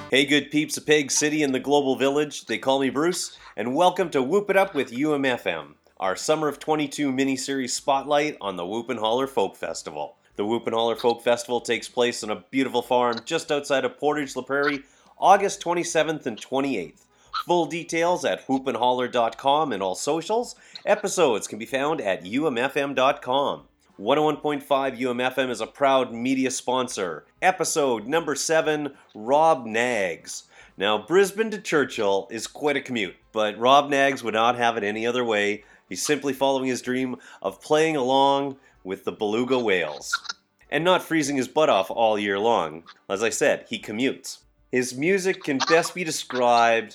Hey good peeps of Peg City and the Global Village, they call me Bruce, and welcome to Whoop It Up with UMFM, our Summer of 22 mini-series spotlight on the Whoop and Holler Folk Festival. The Whoop and Holler Folk Festival takes place on a beautiful farm just outside of Portage La Prairie, August 27th and 28th. Full details at whoopandholler.com and all socials. Episodes can be found at umfm.com. 101.5 UMFM is a proud media sponsor. Episode number 7, Rob Knaggs. Now, Brisbane to Churchill is quite a commute, but Rob Knaggs would not have it any other way. He's simply following his dream of playing along with the beluga whales. And not freezing his butt off all year long. As I said, he commutes. His music can best be described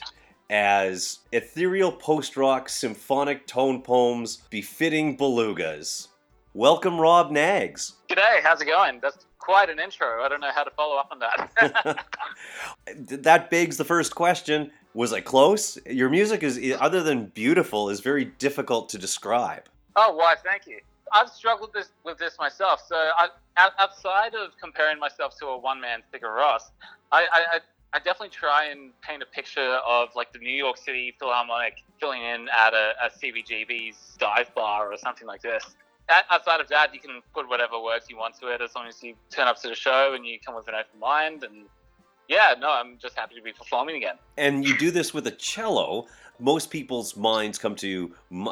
as ethereal post-rock symphonic tone poems befitting belugas. Welcome, Rob Knaggs. G'day, how's it going? That's quite an intro. I don't know how to follow up on that. That begs the first question. Was I close? Your music is, other than beautiful, is very difficult to describe. Oh, why, thank you. I've struggled with this myself. So outside of comparing myself to a one-man Sigur Rós, I definitely try and paint a picture of like the New York City Philharmonic filling in at a CBGB's dive bar or something like this. Outside of that, you can put whatever words you want to it as long as you turn up to the show and you come with an open mind. And yeah, no, I'm just happy to be performing again. And you do this with a cello. Most people's minds come to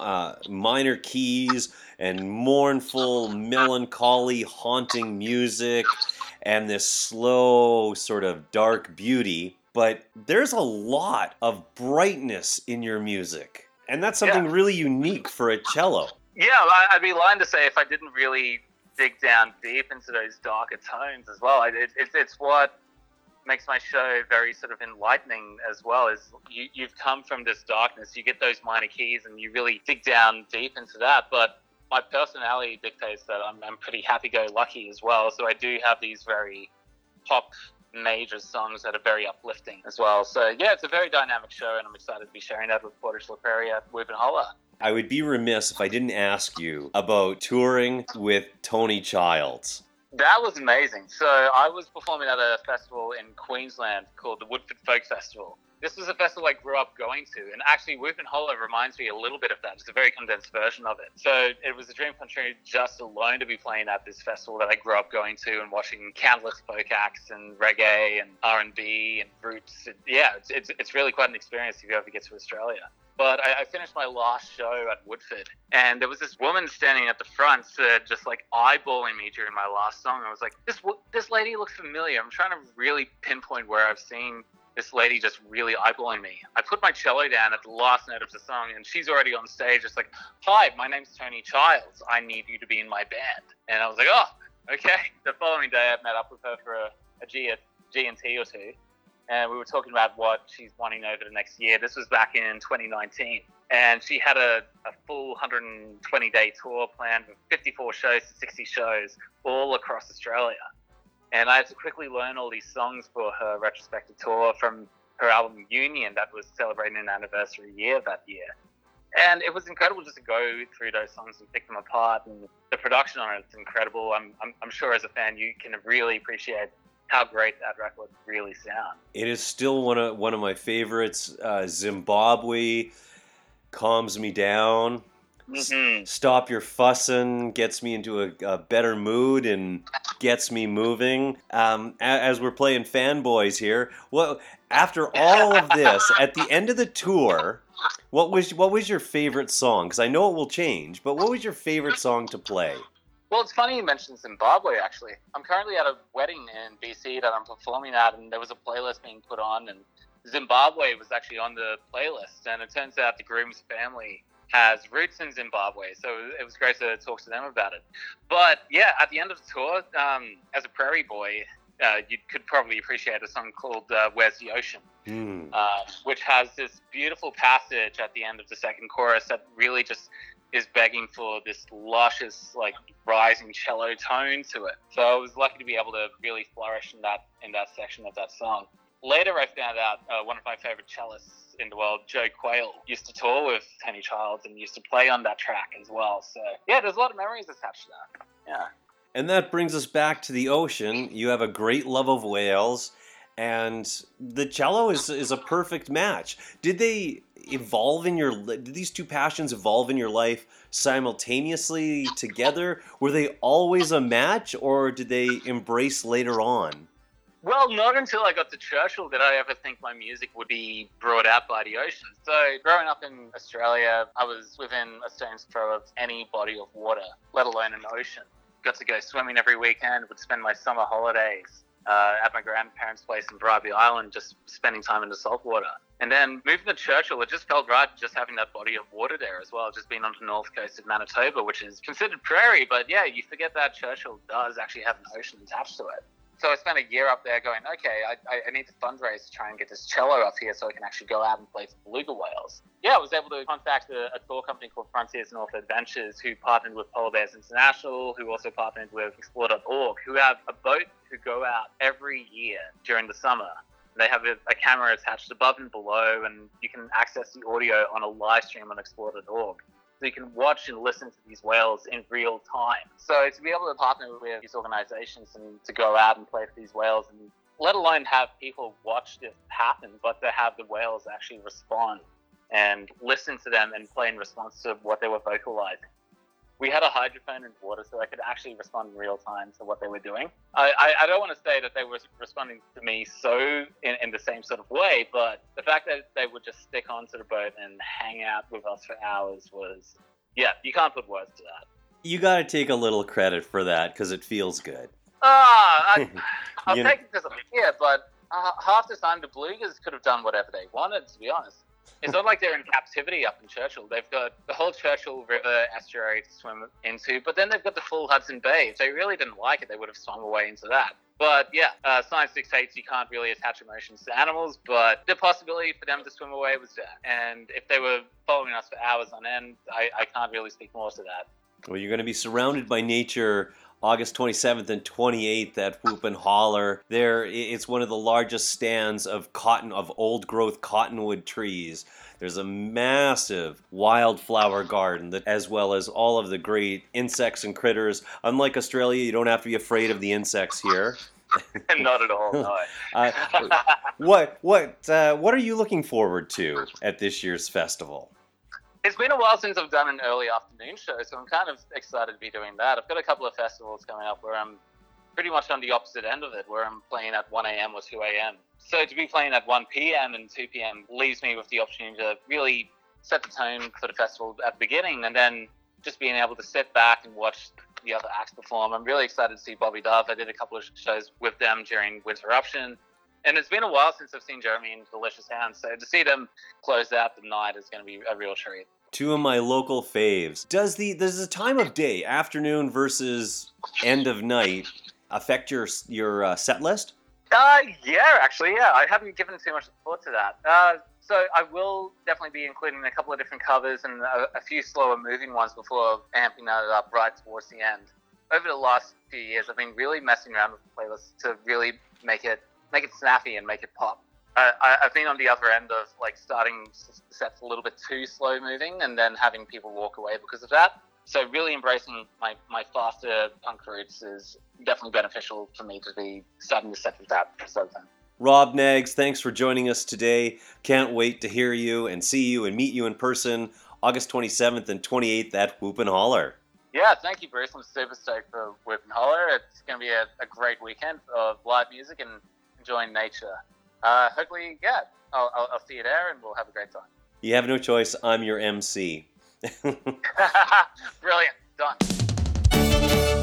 minor keys and mournful, melancholy, haunting music and this slow, sort of dark beauty. But there's a lot of brightness in your music. And that's something really unique for a cello. Yeah, I'd be lying to say if I didn't really dig down deep into those darker tones as well. It's what makes my show very sort of enlightening as well. Is you've come from this darkness, you get those minor keys, and you really dig down deep into that. But my personality dictates that I'm pretty happy-go-lucky as well. So I do have these very pop major songs that are very uplifting as well. So yeah, it's a very dynamic show, and I'm excited to be sharing that with Portage La Prairie at Whoop and Holler. I would be remiss if I didn't ask you about touring with Tony Childs. That was amazing. So I was performing at a festival in Queensland called the Woodford Folk Festival. This was a festival I grew up going to, and actually Whoop and Holler reminds me a little bit of that. It's a very condensed version of it. So it was a dream come true just alone to be playing at this festival that I grew up going to and watching countless folk acts and reggae and R&B and roots. It's really quite an experience if you ever get to Australia. But I finished my last show at Woodford, and there was this woman standing at the front, just like eyeballing me during my last song. I was like, this lady looks familiar. I'm trying to really pinpoint where I've seen this lady just really eyeballing me. I put my cello down at the last note of the song, and she's already on stage. It's like, hi, my name's Tony Childs. I need you to be in my band. And I was like, oh, okay. The following day, I met up with her for a G&T or two. And we were talking about what she's wanting over the next year. This was back in 2019. And she had a full 120-day tour planned with 54 shows to 60 shows all across Australia. And I had to quickly learn all these songs for her retrospective tour from her album Union that was celebrating an anniversary year that year. And it was incredible just to go through those songs and pick them apart. And the production on it's incredible. I'm sure as a fan you can really appreciate how great that record really sounds. It is still one of my favorites. Zimbabwe calms me down. Mm-hmm. Stop Your Fussin' gets me into a better mood and gets me moving. As we're playing fanboys here, well, after all of this, at the end of the tour, what was your favorite song? Because I know it will change, but what was your favorite song to play? Well, it's funny you mentioned Zimbabwe, actually. I'm currently at a wedding in BC that I'm performing at, and there was a playlist being put on, and Zimbabwe was actually on the playlist, and it turns out the groom's family has roots in Zimbabwe, so it was great to talk to them about it. But yeah, at the end of the tour, as a prairie boy, you could probably appreciate a song called Where's the Ocean, which has this beautiful passage at the end of the second chorus that really just is begging for this luscious, like, rising cello tone to it. So I was lucky to be able to really flourish in that section of that song. Later, I found out one of my favorite cellists in the world, Joe Quayle, used to tour with Tony Childs and used to play on that track as well. So yeah, there's a lot of memories attached to that. Yeah. And that brings us back to the ocean. You have a great love of whales. and the cello is a perfect match. Did they evolve in your? Did these two passions evolve in your life simultaneously together? Were they always a match, or did they embrace later on? Well, not until I got to Churchill did I ever think my music would be brought out by the ocean. So growing up in Australia, I was within a stone's throw of any body of water, let alone an ocean. Got to go swimming every weekend, would spend my summer holidays at my grandparents' place in Bribie Island, just spending time in the saltwater. And then moving to Churchill, it just felt right just having that body of water there as well, just being on the north coast of Manitoba, which is considered prairie, but yeah, you forget that Churchill does actually have an ocean attached to it. So I spent a year up there going, okay, I need to fundraise to try and get this cello up here so I can actually go out and play for beluga whales. Yeah, I was able to contact a tour company called Frontiers North Adventures, who partnered with Polar Bears International, who also partnered with Explore.org, who have a boat who go out every year during the summer. They have a camera attached above and below, and you can access the audio on a live stream on Explore.org. So you can watch and listen to these whales in real time. So to be able to partner with these organizations and to go out and play for these whales, and let alone have people watch this happen, but to have the whales actually respond and listen to them and play in response to what they were vocalizing. We had a hydrophone in water, so I could actually respond in real time to what they were doing. I don't want to say that they were responding to me so in the same sort of way, but the fact that they would just stick onto the boat and hang out with us for hours was, yeah, you can't put words to that. You got to take a little credit for that because it feels good. I'll take it because I'm here, but half the time the belugas could have done whatever they wanted, to be honest. It's not like they're in captivity up in Churchill. They've got the whole Churchill River estuary to swim into, but then they've got the full Hudson Bay. If they really didn't like it, they would have swum away into that. But yeah, science dictates you can't really attach emotions to animals, but the possibility for them to swim away was there. And if they were following us for hours on end, I can't really speak more to that. Well, you're going to be surrounded by nature August 27th and 28th at Whoop and Holler. There, it's one of the largest stands of old-growth cottonwood trees. There's a massive wildflower garden, as well as all of the great insects and critters. Unlike Australia, you don't have to be afraid of the insects here. Not at all, no. What are you looking forward to at this year's festival? It's been a while since I've done an early afternoon show, so I'm kind of excited to be doing that. I've got a couple of festivals coming up where I'm pretty much on the opposite end of it, where I'm playing at 1 a.m. or 2 a.m. So to be playing at 1 p.m. and 2 p.m. leaves me with the opportunity to really set the tone for the festival at the beginning, and then just being able to sit back and watch the other acts perform. I'm really excited to see Bobby Dove. I did a couple of shows with them during Winter Eruption. And it's been a while since I've seen Jeremy and Delicious Hands, so to see them close out the night is going to be a real treat. Two of my local faves. Does the time of day, afternoon versus end of night, affect your set list? Yeah, actually, yeah. I haven't given too much thought to that. So I will definitely be including a couple of different covers and a few slower moving ones before amping that up right towards the end. Over the last few years, I've been really messing around with the playlist to really make it snappy and make it pop. I've been on the other end of like starting sets a little bit too slow moving and then having people walk away because of that. So really embracing my faster punk roots is definitely beneficial for me to be starting the set with that sort of thing. Rob Neggs, thanks for joining us today. Can't wait to hear you and see you and meet you in person August 27th and 28th at Whoop and Holler. Yeah, thank you, Bruce. I'm super stoked for Whoop and Holler. It's going to be a great weekend of live music and enjoying nature. Hopefully, yeah, I'll see you there and we'll have a great time. You have no choice. I'm your MC. Brilliant. Done.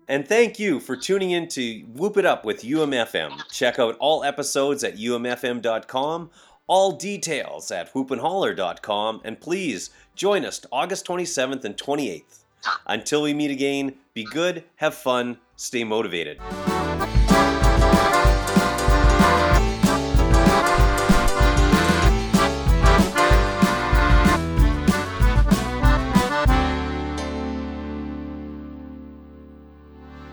And thank you for tuning in to Whoop It Up with UMFM. Check out all episodes at umfm.com, all details at whoopandholler.com, and please join us August 27th and 28th. Until we meet again, be good, have fun, stay motivated.